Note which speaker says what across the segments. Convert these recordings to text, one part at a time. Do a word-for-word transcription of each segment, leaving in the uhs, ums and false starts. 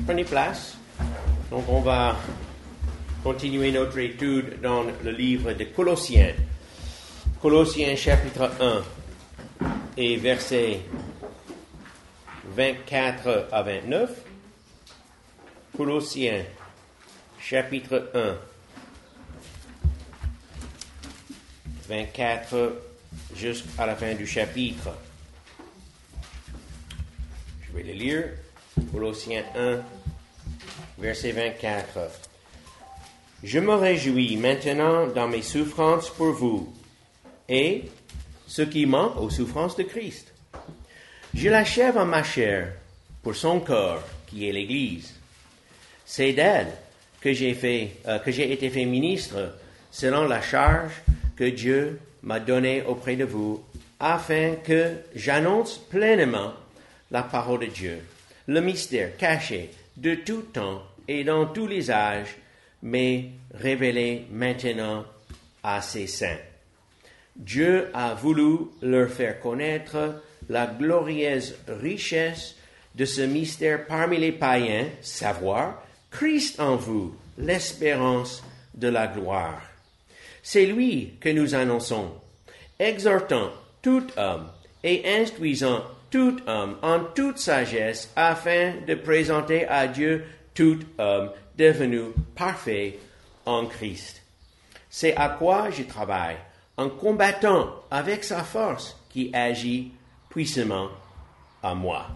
Speaker 1: Prenez place. Donc, on va continuer notre étude dans le livre de Colossiens. Colossiens chapitre un et versets vingt-quatre à vingt-neuf. Colossiens chapitre un, vingt-quatre jusqu'à la fin du chapitre. Je vais le lire. Colossiens un, verset vingt-quatre. Je me réjouis maintenant dans mes souffrances pour vous et ce qui manque aux souffrances de Christ. Je l'achève en ma chair pour son corps, qui est l'Église. C'est d'elle que j'ai fait, euh, que j'ai été fait ministre selon la charge que Dieu m'a donnée auprès de vous, afin que j'annonce pleinement la parole de Dieu, le mystère caché de tout temps et dans tous les âges, mais révélé maintenant à ses saints. Dieu a voulu leur faire connaître la glorieuse richesse de ce mystère parmi les païens, savoir Christ en vous, l'espérance de la gloire. C'est lui que nous annonçons, exhortant tout homme et instruisant tout homme en toute sagesse, afin de présenter à Dieu tout homme devenu parfait en Christ. C'est à quoi je travaille, en combattant avec sa force qui agit puissamment à moi.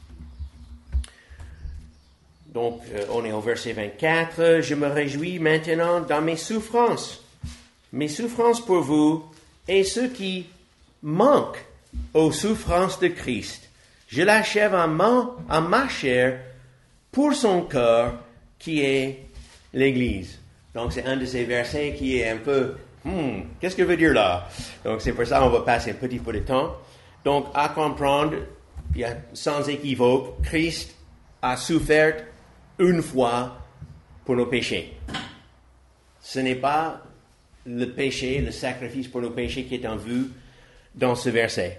Speaker 1: Donc, euh, on est au verset vingt-quatre. Je me réjouis maintenant dans mes souffrances, mes souffrances pour vous et ceux qui manquent aux souffrances de Christ. Je l'achève en ma, en ma chair pour son corps qui est l'Église. Donc, c'est un de ces versets qui est un peu, hmm, qu'est-ce que veut dire là? Donc, c'est pour ça qu'on va passer un petit peu de temps. Donc, à comprendre, il y a sans équivoque, Christ a souffert une fois pour nos péchés. Ce n'est pas le péché, le sacrifice pour nos péchés qui est en vue dans ce verset.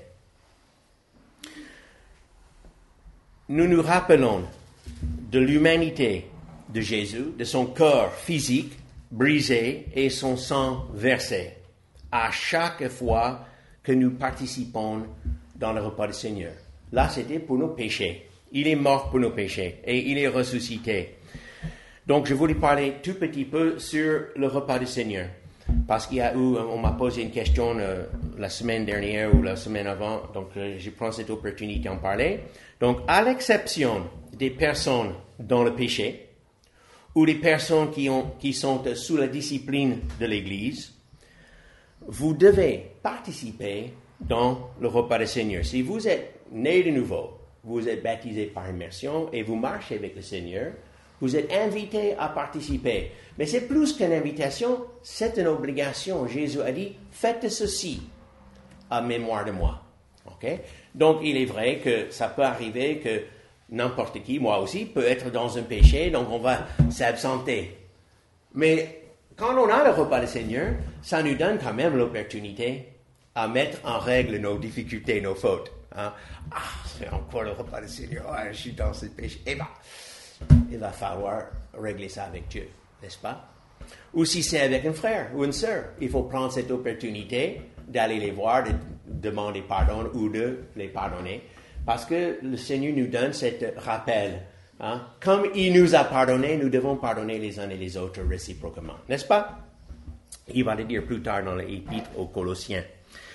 Speaker 1: Nous nous rappelons de l'humanité de Jésus, de son corps physique brisé et son sang versé, à chaque fois que nous participons dans le repas du Seigneur. Là, c'était pour nos péchés. Il est mort pour nos péchés et il est ressuscité. Donc, je voulais parler tout petit peu sur le repas du Seigneur. Parce qu'il y a eu, on m'a posé une question euh, la semaine dernière ou la semaine avant, donc euh, je prends cette opportunité d'en parler. Donc, à l'exception des personnes dans le péché, ou des personnes qui, ont, qui sont sous la discipline de l'Église, vous devez participer dans le repas du Seigneur. Si vous êtes né de nouveau, vous êtes baptisé par immersion et vous marchez avec le Seigneur, vous êtes invité à participer. Mais c'est plus qu'une invitation, c'est une obligation. Jésus a dit, faites ceci à mémoire de moi. Okay? Donc, il est vrai que ça peut arriver que n'importe qui, moi aussi, peut être dans un péché, donc on va s'absenter. Mais quand on a le repas du Seigneur, ça nous donne quand même l'opportunité à mettre en règle nos difficultés, nos fautes. Hein? Ah, c'est encore le repas du Seigneur, ah, je suis dans ce péché. Eh bien, il va falloir régler ça avec Dieu, n'est-ce pas? Ou si c'est avec un frère ou une sœur, il faut prendre cette opportunité d'aller les voir, de demander pardon ou de les pardonner, parce que le Seigneur nous donne cet rappel. Hein? Comme il nous a pardonné, nous devons pardonner les uns et les autres réciproquement, n'est-ce pas? Il va le dire plus tard dans l'épître aux Colossiens.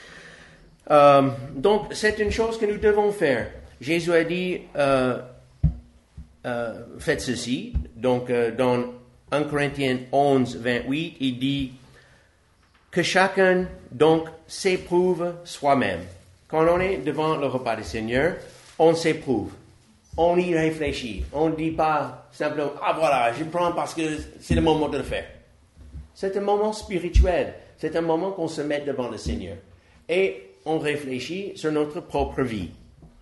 Speaker 1: Euh, donc, c'est une chose que nous devons faire. Jésus a dit, euh, euh, faites ceci. Donc, euh, dans un Corinthiens onze, vingt-huit, il dit que chacun, donc, s'éprouve soi-même. Quand on est devant le repas du Seigneur, on s'éprouve. On y réfléchit. On ne dit pas simplement, ah voilà, je prends parce que c'est le moment de le faire. C'est un moment spirituel. C'est un moment qu'on se met devant le Seigneur. Et on réfléchit sur notre propre vie.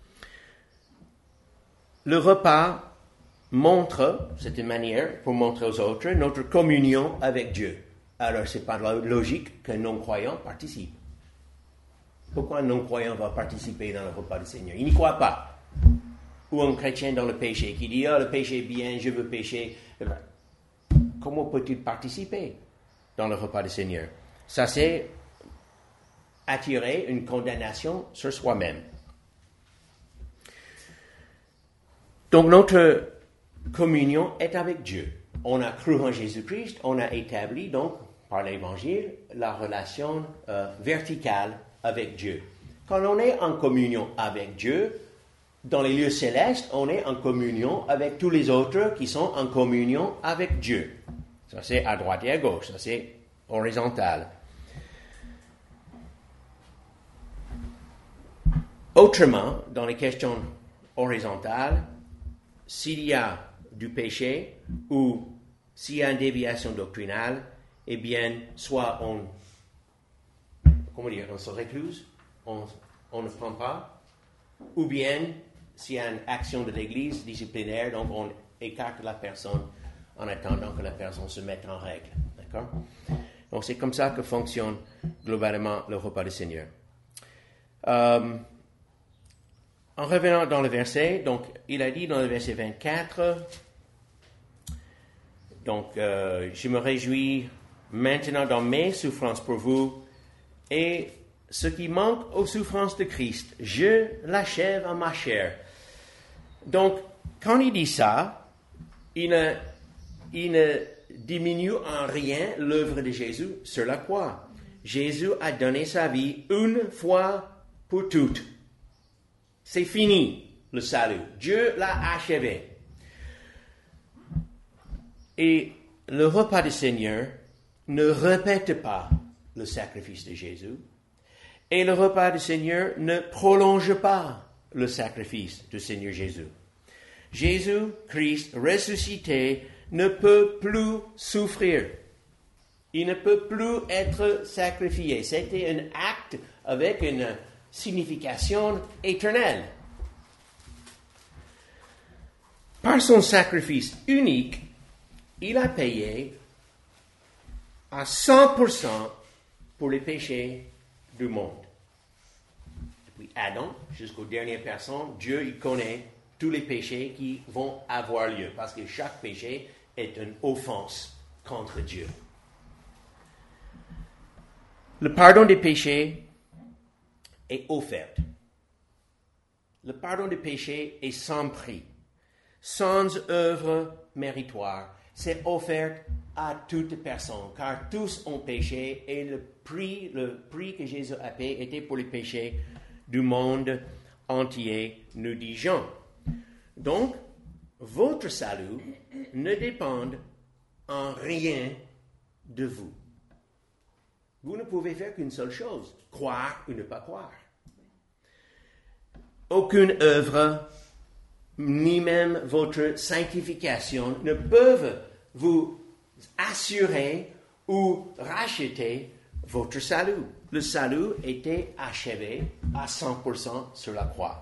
Speaker 1: Le repas montre, c'est une manière pour montrer aux autres, notre communion avec Dieu. Alors, ce n'est pas logique qu'un non-croyant participe. Pourquoi un non-croyant va participer dans le repas du Seigneur? Il n'y croit pas. ou un chrétien dans le péché qui dit « Ah, le péché est bien, je veux pécher », comment peut-il participer dans le repas du Seigneur? Ça, c'est attirer une condamnation sur soi-même. Donc, notre communion est avec Dieu. On a cru en Jésus-Christ, on a établi, donc, par l'Évangile, la relation euh, verticale avec Dieu. Quand on est en communion avec Dieu, dans les lieux célestes, on est en communion avec tous les autres qui sont en communion avec Dieu. Ça, c'est à droite et à gauche, ça, c'est horizontal. Autrement, dans les questions horizontales, s'il y a du péché ou s'il y a une déviation doctrinale, eh bien, soit on, comment dire, on se récluse, on, on ne prend pas, ou bien, s'il y a une action de l'Église disciplinaire, donc on écarte la personne en attendant que la personne se mette en règle. D'accord? Donc, c'est comme ça que fonctionne globalement le repas du Seigneur. Euh, en revenant dans le verset, donc, il a dit dans le verset vingt-quatre, donc, euh, je me réjouis maintenant dans mes souffrances pour vous, et ce qui manque aux souffrances de Christ, je l'achève en ma chair. Donc, quand il dit ça, il ne, il ne diminue en rien l'œuvre de Jésus sur la croix. Jésus a donné sa vie une fois pour toutes. C'est fini, le salut. Dieu l'a achevé. Et le repas du Seigneur ne répète pas le sacrifice de Jésus. Et le repas du Seigneur ne prolonge pas le sacrifice du Seigneur Jésus. Jésus-Christ ressuscité ne peut plus souffrir. Il ne peut plus être sacrifié. C'était un acte avec une signification éternelle. Par son sacrifice unique, il a payé à cent pour cent pour les péchés du monde. Depuis Adam jusqu'aux dernières personnes, Dieu il connaît tous les péchés qui vont avoir lieu, parce que chaque péché est une offense contre Dieu. Le pardon des péchés est offert. Le pardon des péchés est sans prix, sans œuvre méritoire. C'est offert à toute personne, car tous ont péché et le prix, le prix que Jésus a payé était pour les péchés du monde entier, nous dit Jean. Donc, votre salut ne dépend en rien de vous. Vous ne pouvez faire qu'une seule chose, croire ou ne pas croire. Aucune œuvre, ni même votre sanctification, ne peuvent vous assurer ou racheter votre salut. Le salut était achevé à cent pour cent sur la croix.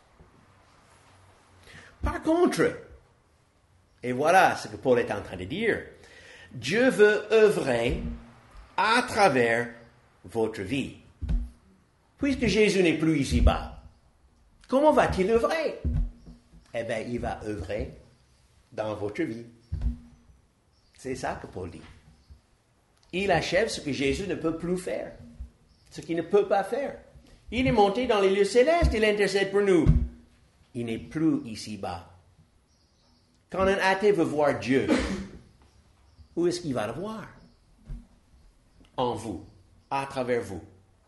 Speaker 1: Par contre, et voilà ce que Paul est en train de dire, Dieu veut œuvrer à travers votre vie. Puisque Jésus n'est plus ici-bas, comment va-t-il œuvrer? Eh bien, il va œuvrer dans votre vie. C'est ça que Paul dit. Il achève ce que Jésus ne peut plus faire, ce qu'il ne peut pas faire. Il est monté dans les lieux célestes, il intercède pour nous. Il n'est plus ici-bas. Quand un athée veut voir Dieu, où est-ce qu'il va le voir? En vous, à travers vous.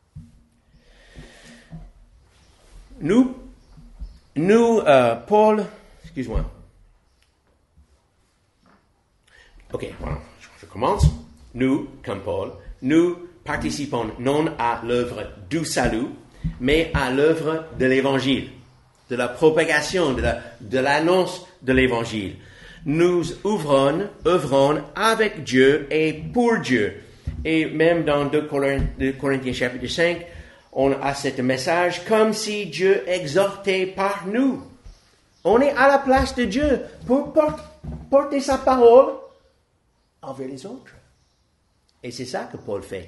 Speaker 1: Nous, nous, euh, Paul, excuse-moi. Ok, voilà, je commence. Nous, comme Paul, nous participons non à l'œuvre du salut, mais à l'œuvre de l'Évangile, de la propagation, de, la, de l'annonce de l'Évangile. Nous ouvrons, œuvrons avec Dieu et pour Dieu. Et même dans deux Corinthiens chapitre cinq, on a ce message comme si Dieu exhortait par nous. On est à la place de Dieu pour porter sa parole envers les autres. Et c'est ça que Paul fait.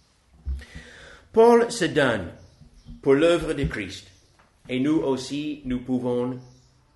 Speaker 1: Paul se donne pour l'œuvre de Christ. Et nous aussi, nous pouvons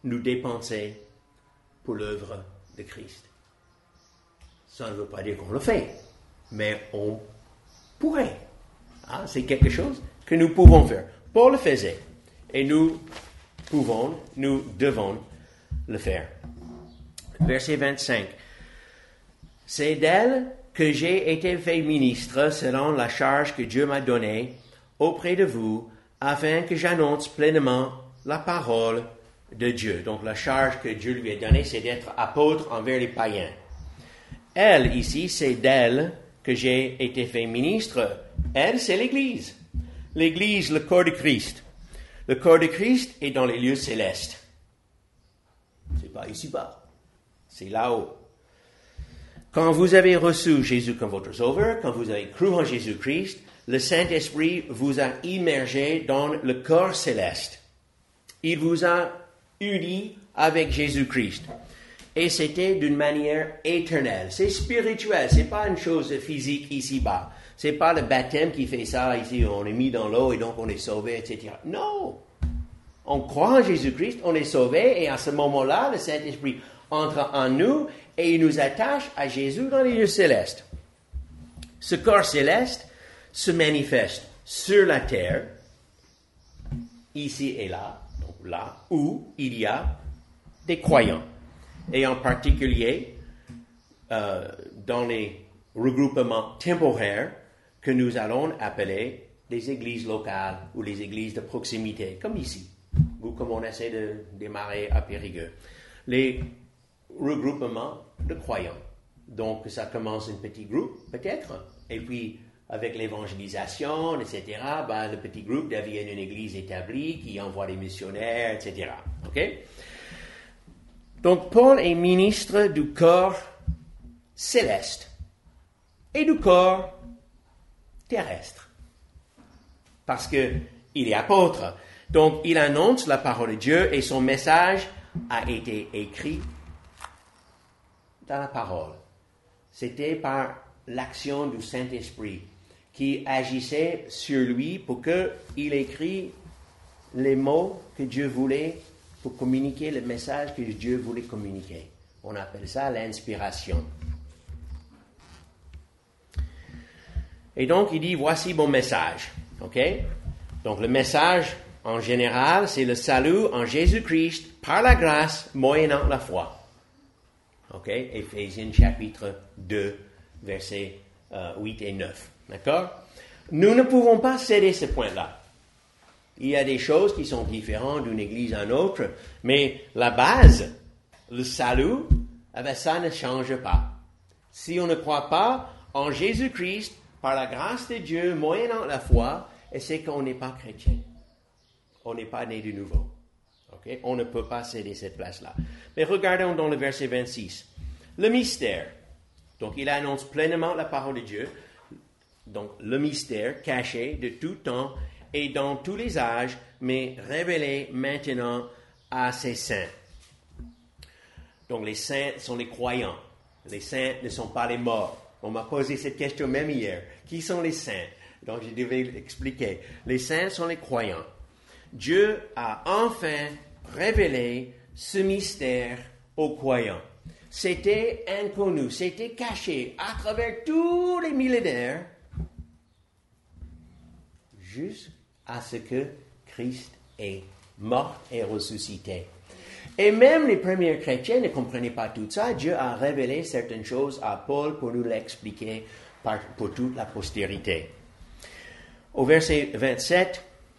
Speaker 1: nous dépenser pour l'œuvre de Christ. Ça ne veut pas dire qu'on le fait, mais on pourrait. Ah, c'est quelque chose que nous pouvons faire. Paul le faisait, et nous pouvons, nous devons le faire. Verset vingt-cinq. C'est d'elle que j'ai été fait ministre selon la charge que Dieu m'a donnée auprès de vous, afin que j'annonce pleinement la parole de Dieu. Donc la charge que Dieu lui a donnée, c'est d'être apôtre envers les païens. Elle, ici, c'est d'elle que j'ai été fait ministre. Elle, c'est l'Église. L'Église, le corps de Christ. Le corps de Christ est dans les lieux célestes. C'est pas ici-bas. C'est là-haut. Quand vous avez reçu Jésus comme votre sauveur, quand vous avez cru en Jésus-Christ, le Saint-Esprit vous a immergé dans le corps céleste. Il vous a unis avec Jésus-Christ. Et c'était d'une manière éternelle. C'est spirituel, c'est pas une chose physique ici-bas. C'est pas le baptême qui fait ça ici, on est mis dans l'eau et donc on est sauvé, et cetera. Non! On croit en Jésus-Christ, on est sauvé, et à ce moment-là, le Saint-Esprit entre en nous et il nous attache à Jésus dans les lieux célestes. Ce corps céleste se manifeste sur la terre, ici et là, donc là où il y a des croyants. Et en particulier, euh, dans les regroupements temporaires que nous allons appeler les églises locales ou les églises de proximité, comme ici, ou comme on essaie de démarrer à Périgueux. Les regroupements de croyants. Donc, ça commence un petit groupe, peut-être, et puis, avec l'évangélisation, et cetera, ben, le petit groupe devient une église établie qui envoie des missionnaires, et cetera. OK? Donc, Paul est ministre du corps céleste et du corps terrestre. Parce qu'il est apôtre. Donc, il annonce la parole de Dieu et son message a été écrit dans la parole. C'était par l'action du Saint-Esprit qui agissait sur lui pour qu'il écrit les mots que Dieu voulait pour communiquer le message que Dieu voulait communiquer. On appelle ça l'inspiration. Et donc, il dit, voici mon message. OK? Donc, le message, en général, c'est le salut en Jésus-Christ par la grâce, moyennant la foi. OK? Éphésiens chapitre deux, versets euh, huit et neuf. D'accord? Nous ne pouvons pas céder ce point-là. Il y a des choses qui sont différentes d'une église à une autre, mais la base, le salut, eh bien, ça ne change pas. Si on ne croit pas en Jésus-Christ, par la grâce de Dieu, moyennant la foi, et c'est qu'on n'est pas chrétien. On n'est pas né de nouveau. Okay? On ne peut pas céder cette place-là. Mais regardons dans le verset vingt-six. Le mystère. Donc, il annonce pleinement la parole de Dieu. Donc, le mystère caché de tout temps et dans tous les âges, mais révélé maintenant à ses saints. Donc, les saints sont les croyants. Les saints ne sont pas les morts. On m'a posé cette question même hier. Qui sont les saints? Donc, je devais l'expliquer. Les saints sont les croyants. Dieu a enfin révélé ce mystère aux croyants. C'était inconnu, c'était caché à travers tous les millénaires, jusqu'à ce que Christ est mort et ressuscité. Et même les premiers chrétiens ne comprenaient pas tout ça. Dieu a révélé certaines choses à Paul pour nous l'expliquer par, pour toute la postérité. Au verset vingt-sept,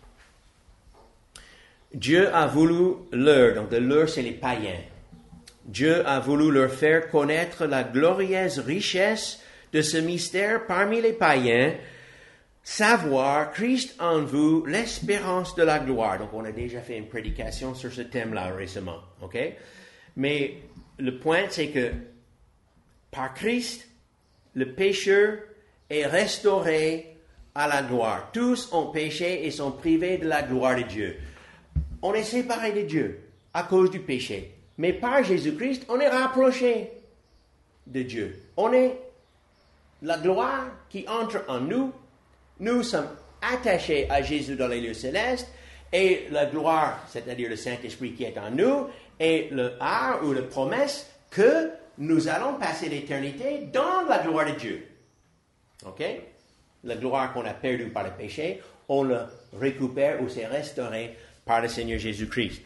Speaker 1: Dieu a voulu leur, donc de leur c'est les païens, Dieu a voulu leur faire connaître la glorieuse richesse de ce mystère parmi les païens, savoir Christ en vous, l'espérance de la gloire. Donc, on a déjà fait une prédication sur ce thème-là récemment, ok? Mais le point, c'est que par Christ, le pécheur est restauré à la gloire. Tous ont péché et sont privés de la gloire de Dieu. On est séparés de Dieu à cause du péché. Mais par Jésus-Christ, on est rapproché de Dieu. On est la gloire qui entre en nous. Nous sommes attachés à Jésus dans les lieux célestes. Et la gloire, c'est-à-dire le Saint-Esprit qui est en nous, et le art ou la promesse que nous allons passer l'éternité dans la gloire de Dieu. OK? La gloire qu'on a perdue par le péché, on le récupère ou c'est restauré par le Seigneur Jésus-Christ.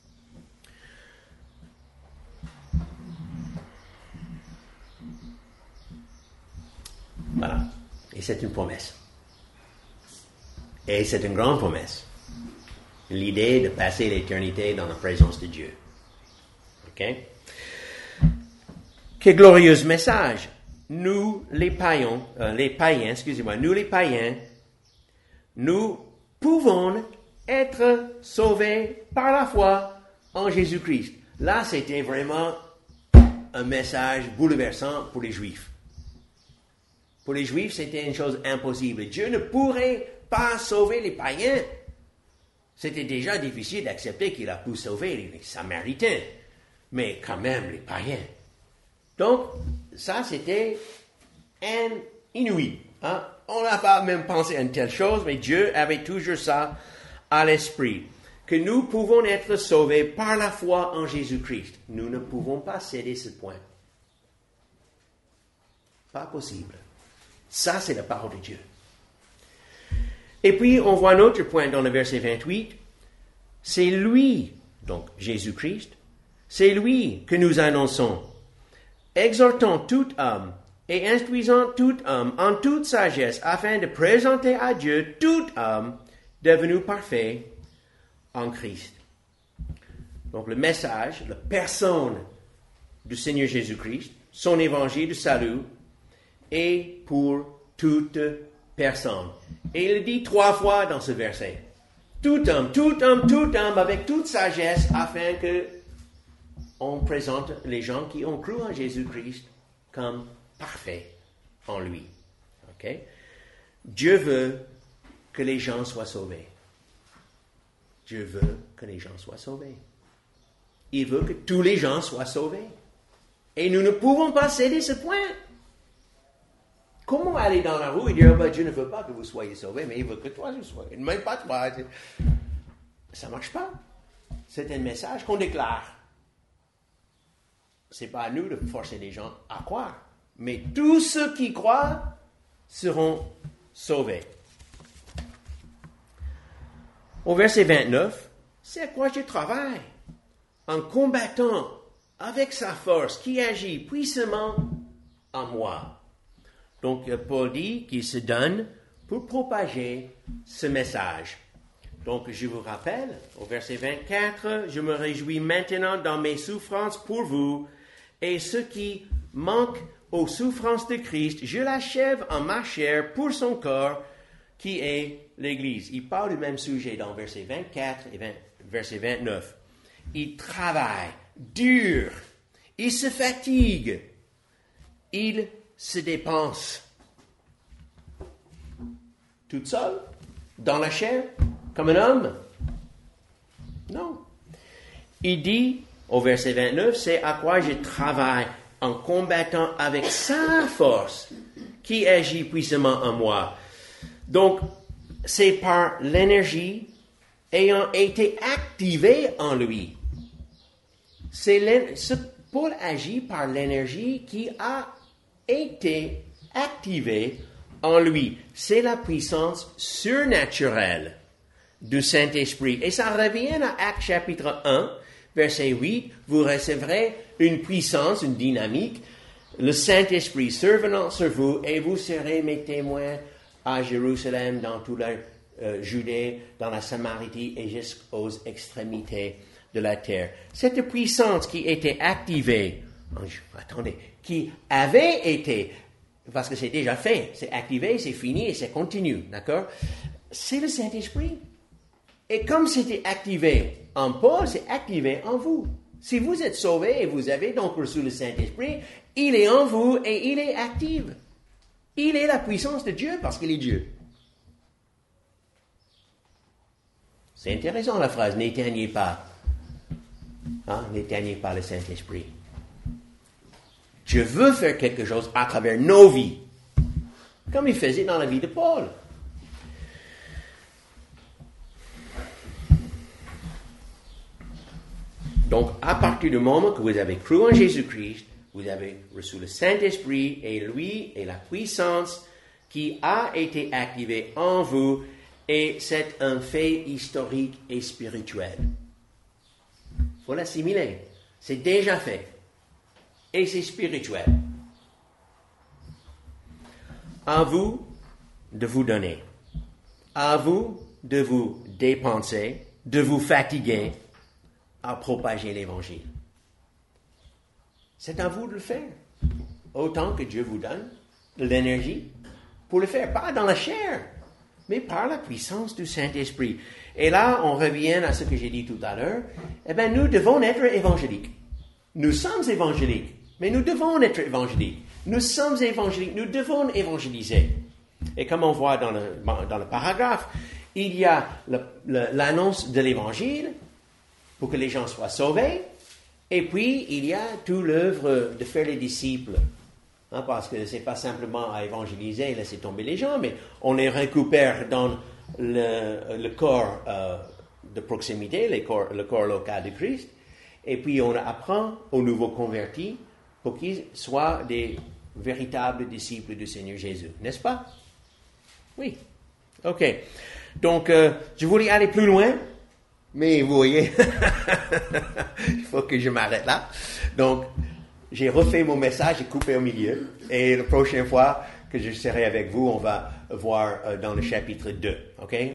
Speaker 1: Voilà. Et c'est une promesse. Et c'est une grande promesse. L'idée de passer l'éternité dans la présence de Dieu. OK? Quel glorieux message. Nous, les païens, euh, les païens, excusez-moi, nous les païens, nous pouvons être sauvés par la foi en Jésus-Christ. Là, c'était vraiment un message bouleversant pour les Juifs. Pour les Juifs, c'était une chose impossible. Dieu ne pourrait pas sauver les païens. C'était déjà difficile d'accepter qu'il a pu sauver les Samaritains, mais quand même les païens. Donc, ça, c'était un inouï. Hein? On n'a pas même pensé à une telle chose, mais Dieu avait toujours ça à l'esprit. Que nous pouvons être sauvés par la foi en Jésus-Christ. Nous ne pouvons pas céder ce point. Pas possible. Ça, c'est la parole de Dieu. Et puis, on voit un autre point dans le verset vingt-huit. C'est lui, donc Jésus-Christ, c'est lui que nous annonçons, exhortant tout homme et instruisant tout homme en toute sagesse, afin de présenter à Dieu tout homme devenu parfait en Christ. Donc le message, la personne du Seigneur Jésus-Christ, son évangile de salut, est pour toute personne. Et il dit trois fois dans ce verset. Tout homme, tout homme, tout homme, avec toute sagesse, afin que on présente les gens qui ont cru en Jésus-Christ comme parfaits en lui. OK? Dieu veut que les gens soient sauvés. Dieu veut que les gens soient sauvés. Il veut que tous les gens soient sauvés. Et nous ne pouvons pas céder ce point. Comment aller dans la rue et dire, oh ben, Dieu ne veut pas que vous soyez sauvés, mais il veut que toi tu sois. Même pas toi. Ça ne marche pas. C'est un message qu'on déclare. Ce n'est pas à nous de forcer les gens à croire. Mais tous ceux qui croient seront sauvés. Au verset vingt-neuf, c'est à quoi je travaille, en combattant avec sa force qui agit puissamment en moi. Donc, Paul dit qu'il se donne pour propager ce message. Donc, je vous rappelle, au verset vingt-quatre, « Je me réjouis maintenant dans mes souffrances pour vous, et ce qui manque aux souffrances de Christ, je l'achève en ma chair pour son corps, qui est l'Église. » Il parle du même sujet dans verset vingt-quatre et vingt, verset vingt-neuf. Il travaille dur, il se fatigue, il se dépense. Tout seul, dans la chair, comme un homme? Non. Il dit, au verset vingt-neuf, c'est à quoi je travaille en combattant avec sa force qui agit puissamment en moi. Donc, c'est par l'énergie ayant été activée en lui. C'est ce, Paul agit par l'énergie qui a été activée en lui. C'est la puissance surnaturelle du Saint-Esprit. Et ça revient à Actes chapitre un, verset huit. Vous recevrez une puissance, une dynamique, le Saint-Esprit survenant sur vous, et vous serez mes témoins à Jérusalem, dans toute la euh, Judée, dans la Samarie et jusqu'aux extrémités de la terre. Cette puissance qui était activée, oh, attendez, qui avait été, parce que c'est déjà fait, c'est activé, c'est fini et c'est continu, d'accord? C'est le Saint-Esprit. Et comme c'était activé en Paul, c'est activé en vous. Si vous êtes sauvés et vous avez donc reçu le Saint-Esprit, il est en vous et il est actif. Il est la puissance de Dieu parce qu'il est Dieu. C'est intéressant la phrase, n'éteignez pas. Hein? N'éteignez pas le Saint-Esprit. Dieu veut faire quelque chose à travers nos vies, comme il faisait dans la vie de Paul. Donc, à partir du moment que vous avez cru en Jésus-Christ, vous avez reçu le Saint-Esprit et lui et la puissance qui a été activée en vous, et c'est un fait historique et spirituel. Il faut l'assimiler. C'est déjà fait. Et c'est spirituel. À vous de vous donner. À vous de vous dépenser, de vous fatiguer à propager l'Évangile. C'est à vous de le faire. Autant que Dieu vous donne l'énergie pour le faire. Pas dans la chair, mais par la puissance du Saint-Esprit. Et là, on revient à ce que j'ai dit tout à l'heure. Eh bien, nous devons être évangéliques. Nous sommes évangéliques, mais nous devons être évangéliques. Nous sommes évangéliques, nous devons évangéliser. Et comme on voit dans le, dans le paragraphe, il y a le, le, l'annonce de l'Évangile pour que les gens soient sauvés, et puis il y a tout l'œuvre de faire les disciples. Hein, parce que ce n'est pas simplement à évangéliser et laisser tomber les gens, mais on les récupère dans le, le corps euh, de proximité, le corps, le corps local de Christ, et puis on apprend aux nouveaux convertis pour qu'ils soient des véritables disciples du Seigneur Jésus. N'est-ce pas? Oui. OK. Donc, euh, je voulais aller plus loin, mais vous voyez, il faut que je m'arrête là. Donc, j'ai refait mon message, j'ai coupé au milieu. Et la prochaine fois que je serai avec vous, on va voir euh, dans le chapitre deux. OK?